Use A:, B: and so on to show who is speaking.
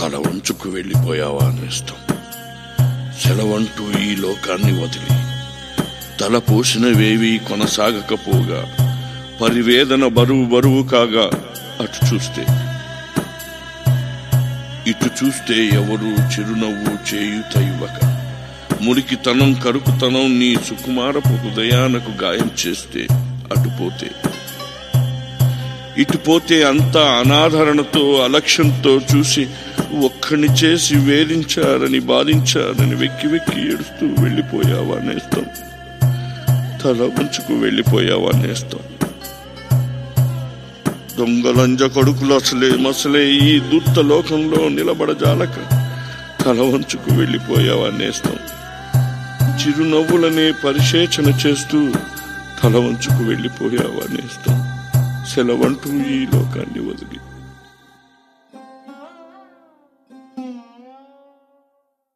A: తల వంచుకు వెళ్ళిపోయావా నేస్తం. సెలవంటూ ఈ లోకాన్ని వదిలి తల పోసినవేవి కొనసాగకపోగా పరివేదన బరువు కాగా అటు చూస్తే ఇటు చూస్తే ఎవరు చిరునవ్వు చేయుత ఇవ్వక మురికితనం కరుకుతనం నీ సుకుమారపు హృదయానకు గాయం చేస్తే అటుపోతే ఇటుపోతే అంతా అనాదరణతో అలక్ష్యంతో చూసి ఒక్కడిని చేసి వేధించారని బాధించారని వెక్కి వెక్కి ఏడుస్తూ వెళ్ళిపోయావా నేస్తం. తల వంచుకు వెళ్ళిపోయావా నేస్తం. దొంగలంజ కొడుకులు మసలే ఈ దుర్త లోకంలో నిలబడజాలక తల వంచుకు వెళ్ళిపోయావా నేస్తం. చిరునవ్వులనే పరిశేచన చేస్తూ తల వంచుకు వెళ్ళిపోయావా నేస్తం. సెలవంటూ ఈ లోకాన్ని వదిలి